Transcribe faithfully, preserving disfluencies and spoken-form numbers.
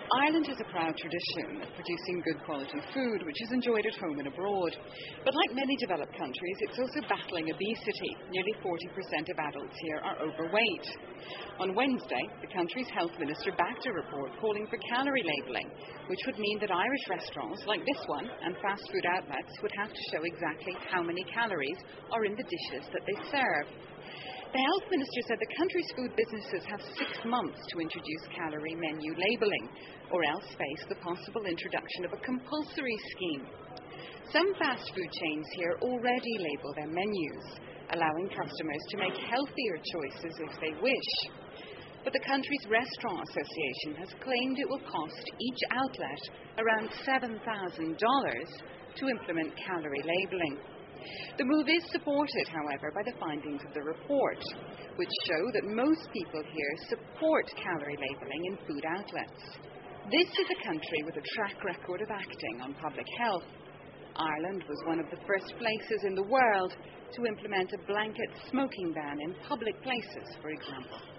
Ireland has a proud tradition of producing good quality food, which is enjoyed at home and abroad. But like many developed countries, it's also battling obesity. Nearly forty percent of adults here are overweight. On Wednesday, the country's health minister backed a report calling for calorie labelling, which would mean that Irish restaurants like this one and fast food outlets would have to show exactly how many calories are in the dishes that they serve. The health minister said the country's food businesses have six months to introduce calorie menu labelling, or else face the possible introduction of a compulsory scheme. Some fast food chains here already label their menus, allowing customers to make healthier choices if they wish. But the country's Restaurant Association has claimed it will cost each outlet around seven thousand dollars to implement calorie labelling. The move is supported, however, by the findings of the report, which show that most people here support calorie labelling in food outlets. This is a country with a track record of acting on public health. Ireland was one of the first places in the world to implement a blanket smoking ban in public places, for example.